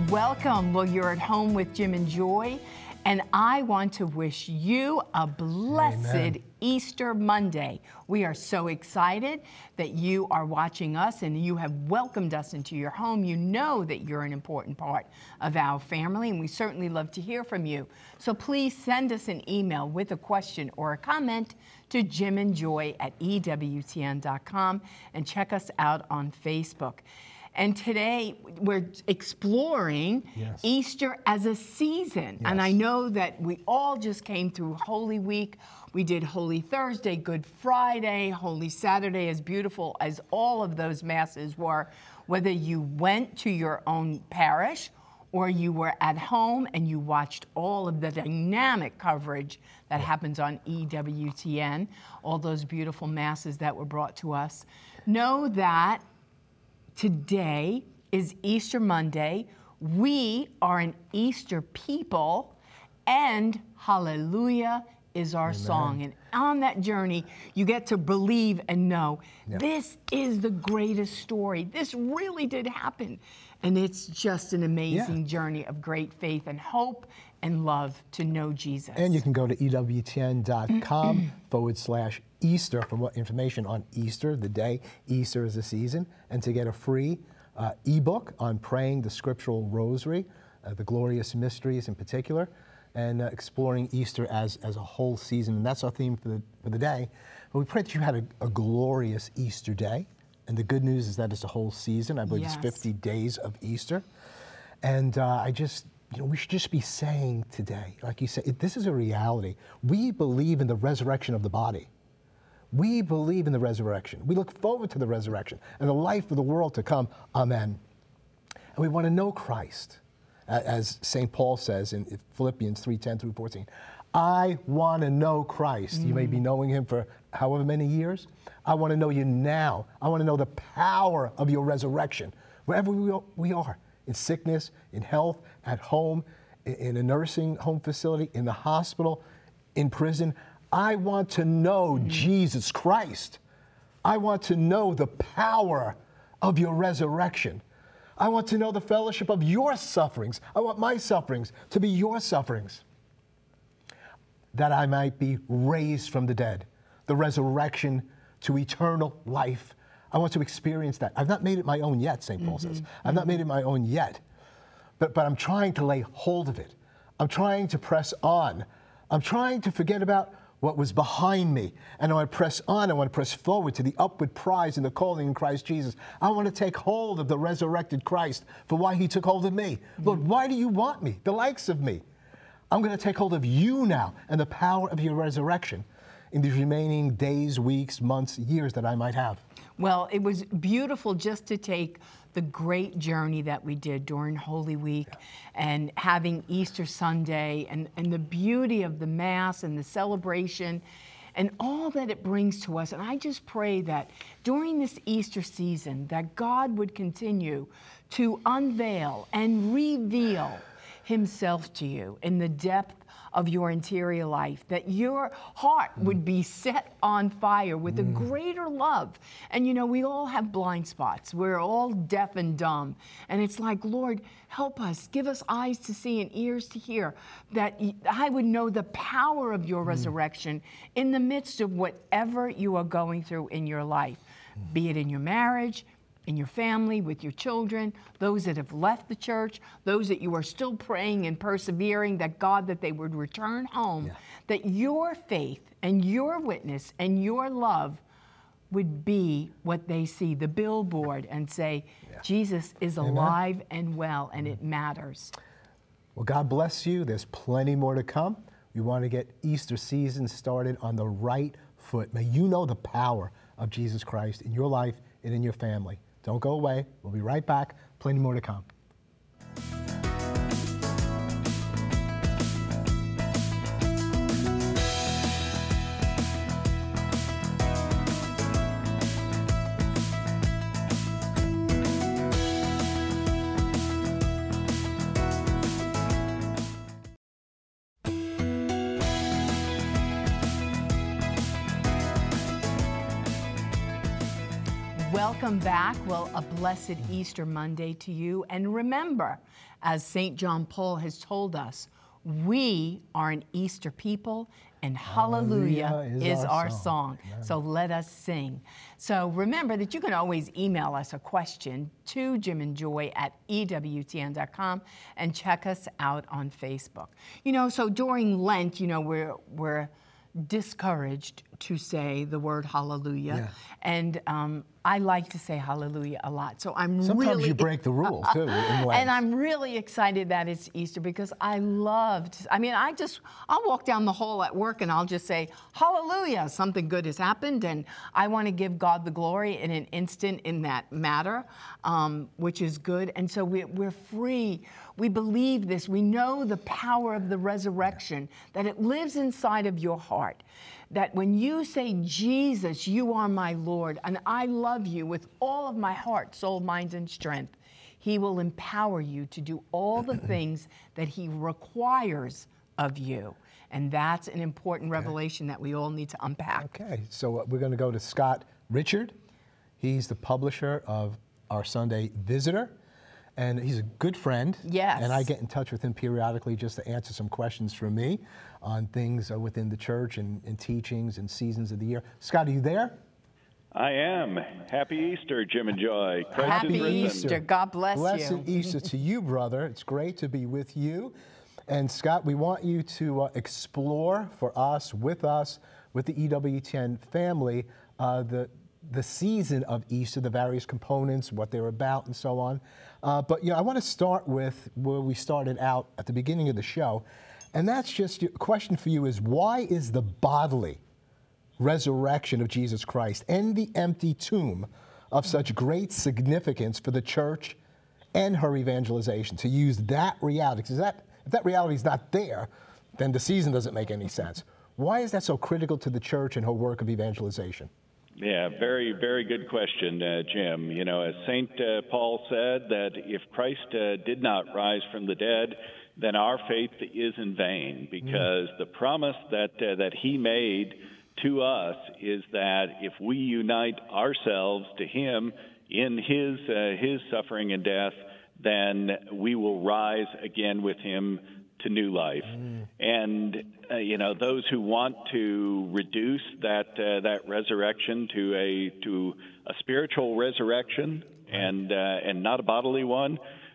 welcome. Well, you're at home with Jim and Joy, and I want to wish you a blessed Amen. Easter Monday. We are so excited that you are watching us and you have welcomed us into your home. You know that you're an important part of our family, and we certainly love to hear from you. So please send us an email with a question or a comment to jimandjoy@ewtn.com, and check us out on Facebook. And today we're exploring Yes. Easter as a season. Yes. And I know that we all just came through Holy Week. We did Holy Thursday, Good Friday, Holy Saturday, as beautiful as all of those masses were, whether you went to your own parish or you were at home and you watched all of the dynamic coverage that happens on EWTN, all those beautiful masses that were brought to us. Know that today is Easter Monday. We are an Easter people, and hallelujah is our song. And on that journey, you get to believe and know this is the greatest story. This really did happen. And it's just an amazing journey of great faith and hope and love to know Jesus. And you can go to EWTN.com/Easter for more information on Easter, the day Easter is a season, and to get a free ebook on praying the scriptural rosary, the glorious mysteries in particular, and exploring Easter as a whole season. And that's our theme for the day. But we pray that you had a glorious Easter day. And the good news is that it's a whole season. I believe it's 50 days of Easter. And we should just be saying today, like you said, this is a reality. We believe in the resurrection of the body. We believe in the resurrection. We look forward to the resurrection and the life of the world to come. Amen. And we want to know Christ, as St. Paul says in Philippians 3:10-14. I want to know Christ. You may be knowing him for however many years. I want to know you now. I want to know the power of your resurrection, wherever we are, in sickness, in health, at home, in a nursing home facility, in the hospital, in prison. I want to know Jesus Christ. I want to know the power of your resurrection. I want to know the fellowship of your sufferings. I want my sufferings to be your sufferings, that I might be raised from the dead, the resurrection to eternal life. I want to experience that. I've not made it my own yet, St. Paul says. I've not made it my own yet, but I'm trying to lay hold of it. I'm trying to press on. I'm trying to forget about what was behind me, and I want to press on. I want to press forward to the upward prize and the calling in Christ Jesus. I want to take hold of the resurrected Christ for why he took hold of me. Lord, why do you want me, the likes of me? I'm going to take hold of you now and the power of your resurrection in these remaining days, weeks, months, years that I might have. Well, it was beautiful just to take the great journey that we did during Holy Week and having Easter Sunday and the beauty of the Mass and the celebration and all that it brings to us. And I just pray that during this Easter season that God would continue to unveil and reveal himself to you in the depth of your interior life, that your heart would be set on fire with a greater love. And we all have blind spots. We're all deaf and dumb. And it's like, Lord, help us. Give us eyes to see and ears to hear, that I would know the power of your resurrection in the midst of whatever you are going through in your life, be it in your marriage, in your family, with your children, those that have left the church, those that you are still praying and persevering that they would return home, that your faith and your witness and your love would be what they see, the billboard, and say, Jesus is alive and well, and it matters. Well, God bless you. There's plenty more to come. We want to get Easter season started on the right foot. May you know the power of Jesus Christ in your life and in your family. Don't go away. We'll be right back. Plenty more to come. Welcome back. Well, a blessed Easter Monday to you. And remember, as St. John Paul has told us, we are an Easter people, and hallelujah is our song. So let us sing. So remember that you can always email us a question to jimandjoy@ewtn.com and check us out on Facebook. You know, so during Lent, you know, we're discouraged to say the word hallelujah. And I like to say hallelujah a lot. So Sometimes you break the rule too in Lent. And I'm really excited that it's Easter because I'll walk down the hall at work and I'll just say, hallelujah, something good has happened. And I want to give God the glory in an instant in that matter, which is good. And so we're free. We believe this. We know the power of the resurrection, that it lives inside of your heart. That when you say, Jesus, you are my Lord, and I love you with all of my heart, soul, mind, and strength, He will empower you to do all the things that He requires of you. And that's an important revelation that we all need to unpack. Okay, so we're going to go to Scott Richard. He's the publisher of our Sunday Visitor, and he's a good friend. Yes. And I get in touch with him periodically just to answer some questions from me on things within the church and teachings and seasons of the year. Scott, are you there? I am. Happy Easter, Jim and Joy. Christ Happy is risen. Easter. God bless you. Blessed Easter to you, brother. It's great to be with you. And Scott, we want you to explore for us, with the EWTN family, the season of Easter, the various components, what they're about, and so on. But I want to start with where we started out at the beginning of the show, and that's just a question for you: is why is the bodily resurrection of Jesus Christ and the empty tomb of such great significance for the church and her evangelization? To use that reality, because if that reality is not there, then the season doesn't make any sense. Why is that so critical to the church and her work of evangelization? Yeah, very, very good question, Jim. You know, as St. Paul said, that if Christ did not rise from the dead, then our faith is in vain, because the promise that He made to us is that if we unite ourselves to Him in His suffering and death, then we will rise again with Him to new life. And those who want to reduce that resurrection to a spiritual resurrection and not a bodily one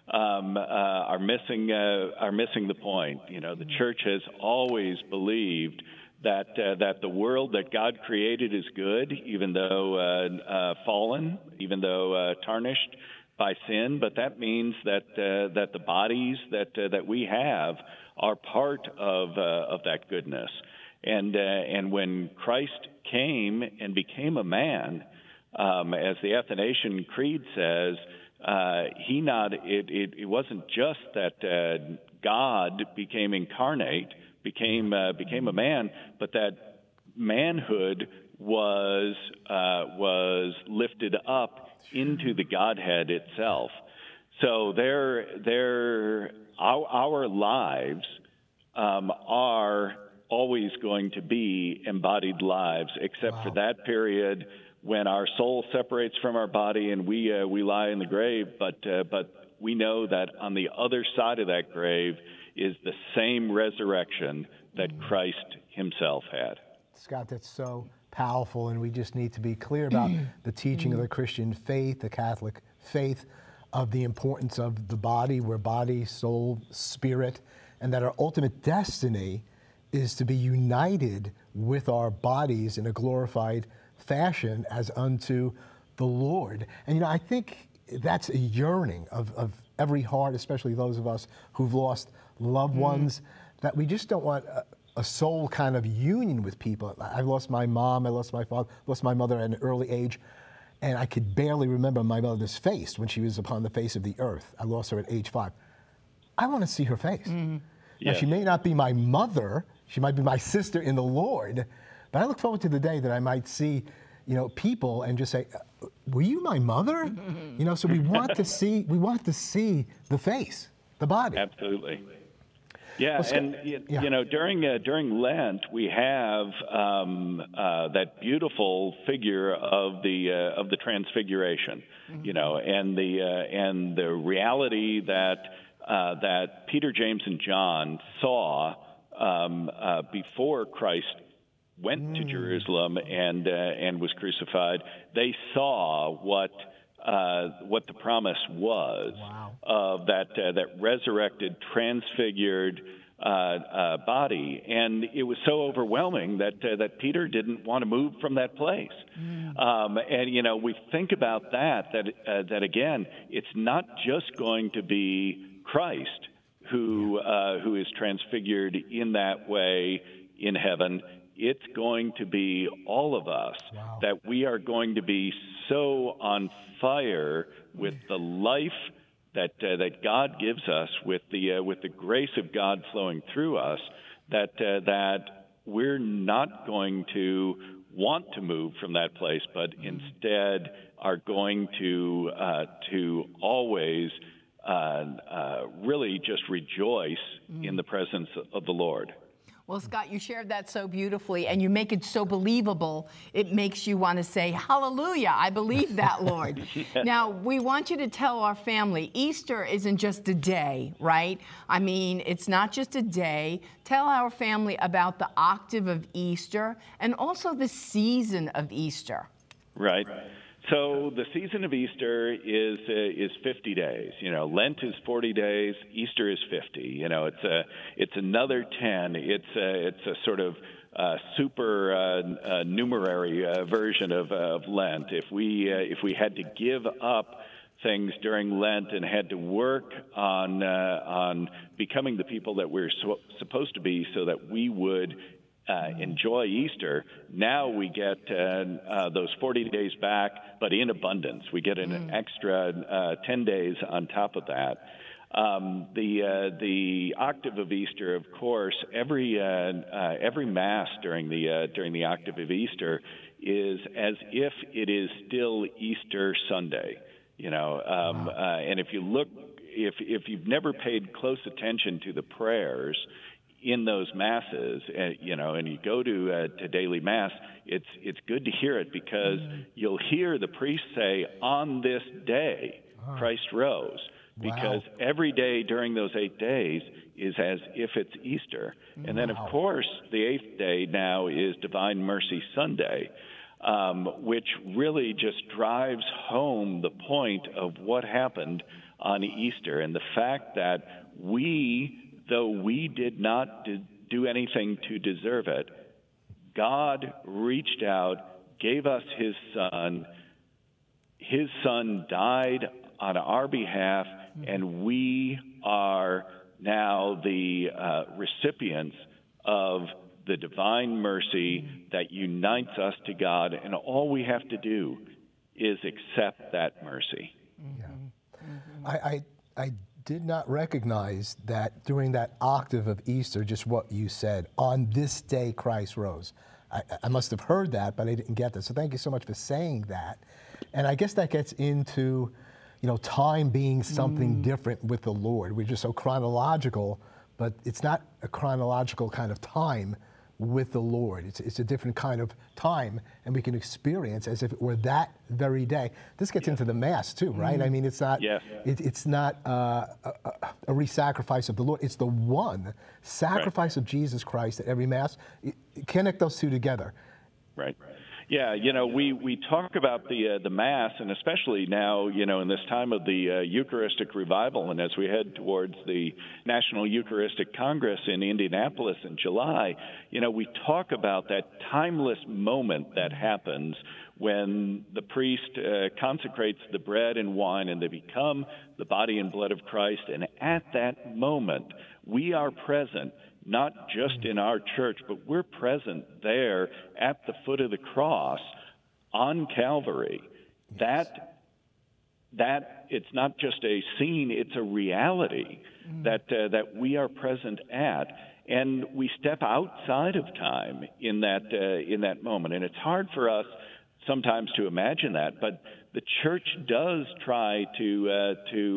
are missing the point. You know, the church has always believed that the world that God created is good, even though fallen, even though tarnished by sin, but that means that the bodies that we have are part of that goodness. And when Christ came and became a man, as the Athanasian Creed says, it wasn't just that God became incarnate, became a man, but that manhood was lifted up into the Godhead itself. So our lives are always going to be embodied lives, except for that period when our soul separates from our body and we lie in the grave. But we know that on the other side of that grave is the same resurrection that Christ Himself had. Scott, that's so powerful, and we just need to be clear about the teaching of the Christian faith, the Catholic faith, of the importance of the body. We're body, soul, spirit, and that our ultimate destiny is to be united with our bodies in a glorified fashion as unto the Lord. And I think that's a yearning of every heart, especially those of us who've lost loved ones, that we just don't want a soul kind of union with people. I lost my mom, I lost my father, lost my mother at an early age, and I could barely remember my mother's face when she was upon the face of the earth. I lost her at age 5. I want to see her face. Now, she may not be my mother, she might be my sister in the Lord, but I look forward to the day that I might see, people and just say, were you my mother? So we want to see the face, the body. Absolutely. Yeah, Well, and you know, during Lent we have that beautiful figure of the Transfiguration, you know, and the reality that Peter, James, and John saw before Christ went to Jerusalem and was crucified. They saw what the promise was of that resurrected, transfigured body, and it was so overwhelming that Peter didn't want to move from that place. And you know, we think about that again. It's not just going to be Christ who is transfigured in that way in heaven. It's going to be all of us, that we are going to be so on fire with the life that God gives us, with the grace of God flowing through us, that we're not going to want to move from that place, but instead are going to always really just rejoice in the presence of the Lord. Well, Scott, you shared that so beautifully, and you make it so believable. It makes you want to say, hallelujah, I believe that, Lord. Now, we want you to tell our family, Easter isn't just a day, right? I mean, it's not just a day. Tell our family about the octave of Easter and also the season of Easter. Right. So the season of Easter is 50 days. You know, Lent is 40 days. Easter is 50. You know, it's another 10. It's a sort of super numerary version of Lent. If we had to give up things during Lent and had to work on becoming the people that we're supposed to be, so that we would enjoy Easter, now we get those 40 days back, but in abundance. We get an extra 10 days on top of that. The octave of Easter, of course, every Mass during the octave of Easter is as if it is still Easter Sunday. You know, and if you've never paid close attention to the prayers in those masses, you know, and you go to daily Mass, it's good to hear it, because you'll hear the priest say, "On this day, Christ rose," because every day during those 8 days is as if it's Easter. And then, of course, the 8th day now is Divine Mercy Sunday, which really just drives home the point of what happened on Easter, and the fact that though we did not do anything to deserve it, God reached out, gave us His Son. His Son died on our behalf, and we are now the recipients of the divine mercy that unites us to God, and all we have to do is accept that mercy. I did not recognize that during that octave of Easter, just what you said, on this day Christ rose. I must have heard that, but I didn't get that. So thank you so much for saying that. And I guess that gets into, you know, time being something different with the Lord. We're just so chronological, but it's not a chronological kind of time with the Lord. It's a different kind of time, and we can experience as if it were that very day. This gets into the Mass too, right? I mean, it's not it's not a re-sacrifice of the Lord. It's the one sacrifice of Jesus Christ at every Mass. Connect those two together. Right. Yeah, you know, we talk about the Mass, and especially now, you know, in this time of the Eucharistic revival, and as we head towards the National Eucharistic Congress in Indianapolis in July, you know, we talk about that timeless moment that happens when the priest consecrates the bread and wine, and they become the body and blood of Christ. And at that moment, we are present, not just in our church, but we're present there at the foot of the cross on Calvary. That it's not just a scene, it's a reality that we are present at. And we step outside of time in that moment. And it's hard for us sometimes to imagine that, but the church does try to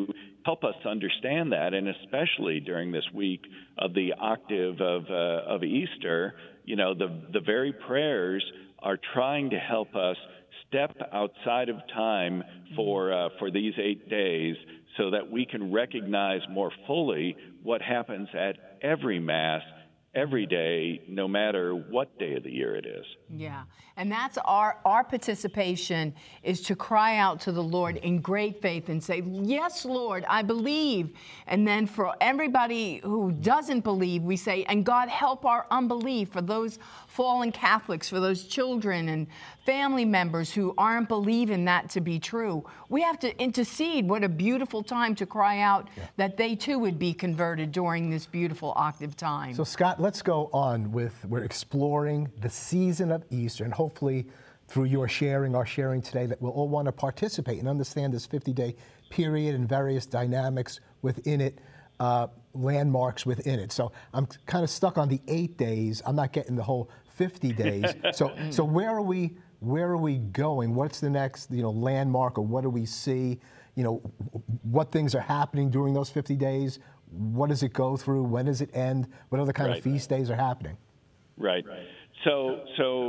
help us understand that, and especially during this week of the octave of Easter, the very prayers are trying to help us step outside of time for these 8 days so that we can recognize more fully what happens at every Mass, every day, no matter what day of the year it is. Yeah, and that's our participation is to cry out to the Lord in great faith and say, yes, Lord, I believe. And then for everybody who doesn't believe, we say, and God, help our unbelief, for those fallen Catholics, for those children and family members who aren't believing that to be true. We have to intercede. What a beautiful time to cry out that they too would be converted during this beautiful octave time. So Scott, let's go on we're exploring the season of Easter, and hopefully through your sharing, our sharing today, that we'll all want to participate and understand this 50-day period and various dynamics within it, landmarks within it. So I'm kind of stuck on the 8 days. I'm not getting the whole 50 days. So where are we going? What's the next, landmark, or what do we see? What things are happening during those 50 days? What does it go through? When does it end? What other kind of feast days are happening? Right. So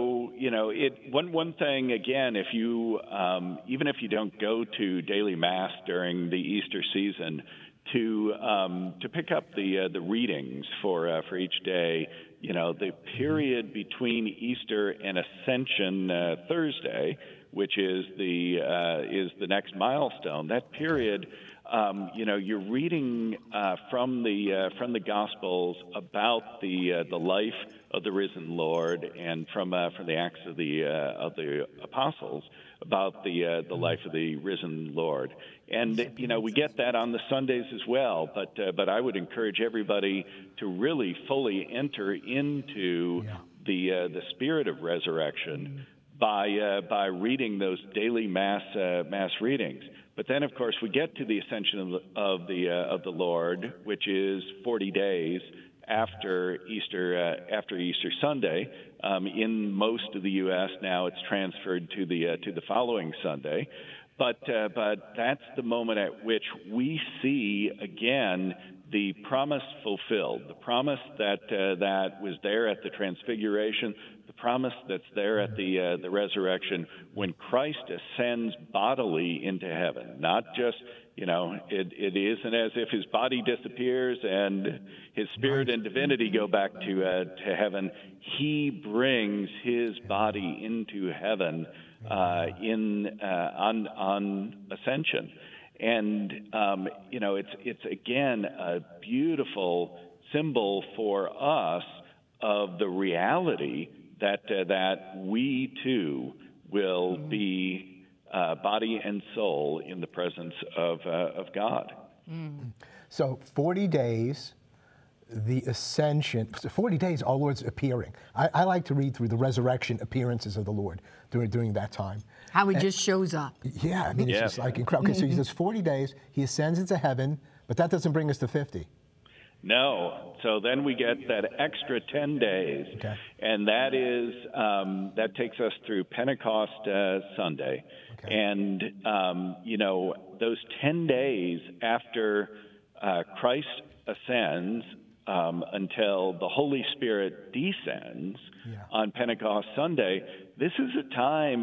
one thing, again, if you even if you don't go to daily Mass during the Easter season, to pick up the readings for each day. The period between Easter and Ascension Thursday, which is the next milestone. That period, you're reading from the Gospels about the life of the risen Lord, and from the Acts of the Apostles about the life of the risen Lord. And we get that on the Sundays as well. But I would encourage everybody to really fully enter into the spirit of resurrection by reading those daily mass readings. But then, of course, we get to the Ascension of the Lord, which is 40 days after Easter Sunday. In most of the U.S. now, it's transferred to the following Sunday. But that's the moment at which we see again the promise fulfilled, the promise that was there at the Transfiguration, the promise that's there at the resurrection, when Christ ascends bodily into heaven. Not just, it isn't as if his body disappears and his spirit and divinity go back to heaven. He brings his body into heaven on ascension. And it's again a beautiful symbol for us of the reality that we too will be body and soul in the presence of God. So 40 days, the Ascension, 40 days, our Lord's appearing. I like to read through the resurrection appearances of the Lord during that time. How he just shows up. Yeah, it's just like incredible. Okay, so he says 40 days, he ascends into heaven, but that doesn't bring us to 50. No. So then we get that extra 10 days, and that takes us through Pentecost Sunday. Okay. And, those 10 days after Christ ascends until the Holy Spirit descends on Pentecost Sunday, this is a time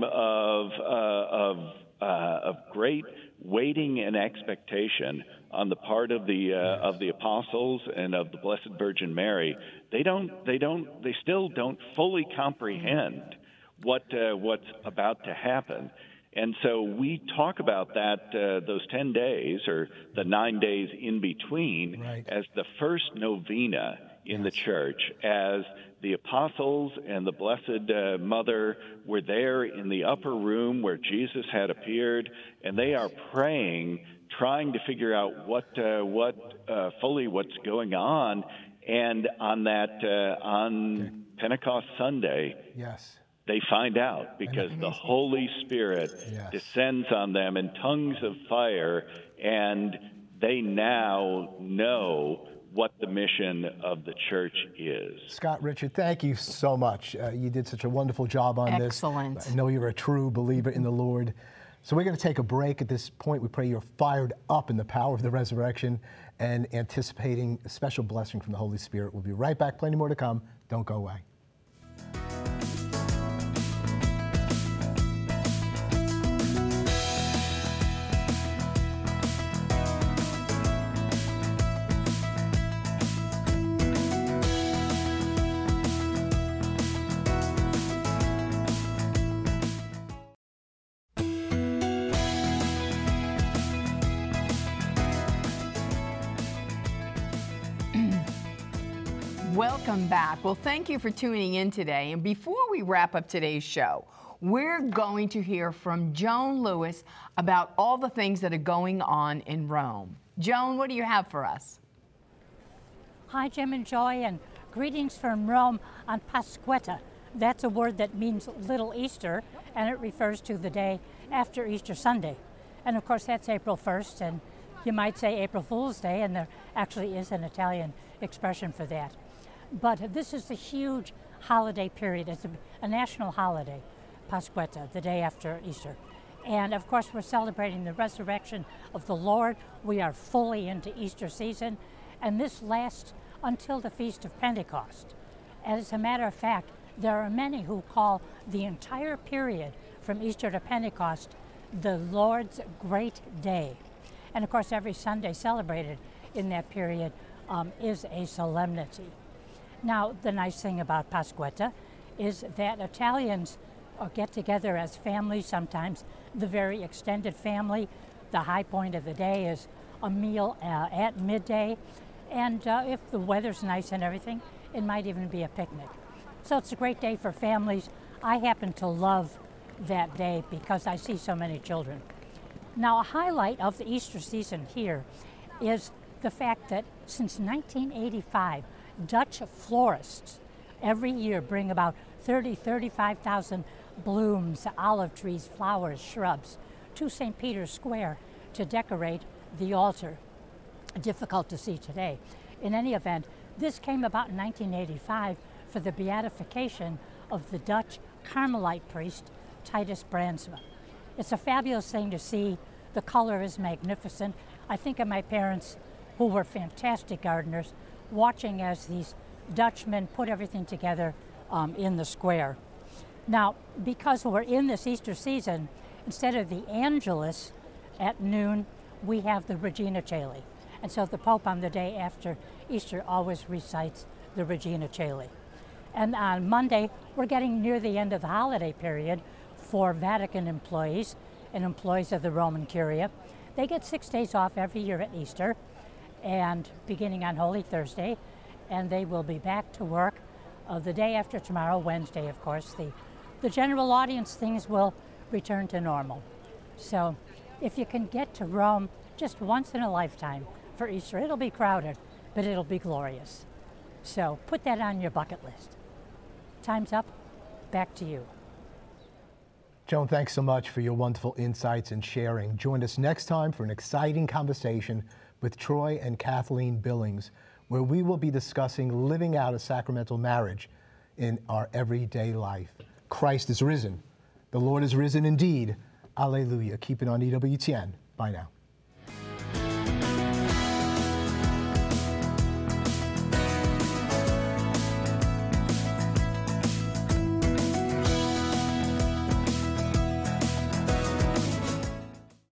of great waiting and expectation on the part of the apostles and of the Blessed Virgin Mary. They still don't fully comprehend what's about to happen. And so we talk about those 10 days, or the 9 days in between, as the first novena in the church, as the apostles and the Blessed Mother were there in the upper room where Jesus had appeared, and they are praying, trying to figure out fully what's going on. And on Pentecost Sunday, they find out, because the Holy Spirit descends on them in tongues of fire, and they now know what the mission of the church is. Scott, Richard, thank you so much. You did such a wonderful job on this. Excellent. I know you're a true believer in the Lord. So we're going to take a break at this point. We pray you're fired up in the power of the resurrection and anticipating a special blessing from the Holy Spirit. We'll be right back. Plenty more to come. Don't go away. Welcome back. Well, thank you for tuning in today. And before we wrap up today's show, we're going to hear from Joan Lewis about all the things that are going on in Rome. Joan, what do you have for us? Hi, Jim and Joy, and greetings from Rome on Pasquetta. That's a word that means Little Easter, and it refers to the day after Easter Sunday. And of course, that's April 1st, and you might say April Fool's Day, and there actually is an Italian expression for that. But this is a huge holiday period. It's a national holiday, Pasquetta, the day after Easter. And of course, we're celebrating the resurrection of the Lord. We are fully into Easter season, and this lasts until the Feast of Pentecost. As a matter of fact, there are many who call the entire period from Easter to Pentecost the Lord's Great Day. And of course, every Sunday celebrated in that period is a solemnity. Now, the nice thing about Pasquetta is that Italians get together as families, sometimes the very extended family. The high point of the day is a meal at midday, and if the weather's nice and everything, it might even be a picnic. So it's a great day for families. I happen to love that day because I see so many children. Now, a highlight of the Easter season here is the fact that since 1985, Dutch florists every year bring about 35,000 blooms, olive trees, flowers, shrubs to St. Peter's Square to decorate the altar. Difficult to see today. In any event, this came about in 1985 for the beatification of the Dutch Carmelite priest, Titus Brandsma. It's a fabulous thing to see. The color is magnificent. I think of my parents, who were fantastic gardeners, watching as these Dutchmen put everything together in the square. Now, because we're in this Easter season, instead of the Angelus at noon, we have the Regina Caeli. And so the Pope on the day after Easter always recites the Regina Caeli. And on Monday, we're getting near the end of the holiday period for Vatican employees and employees of the Roman Curia. They get 6 days off every year at Easter, and beginning on Holy Thursday, and they will be back to work the day after tomorrow, Wednesday, of course. The general audience, things will return to normal. So if you can get to Rome just once in a lifetime for Easter, it'll be crowded, but it'll be glorious. So put that on your bucket list. Time's up. Back to you. Joan, thanks so much for your wonderful insights and sharing. Join us next time for an exciting conversation with Troy and Kathleen Billings, where we will be discussing living out a sacramental marriage in our everyday life. Christ is risen. The Lord is risen indeed. Alleluia. Keep it on EWTN. Bye now.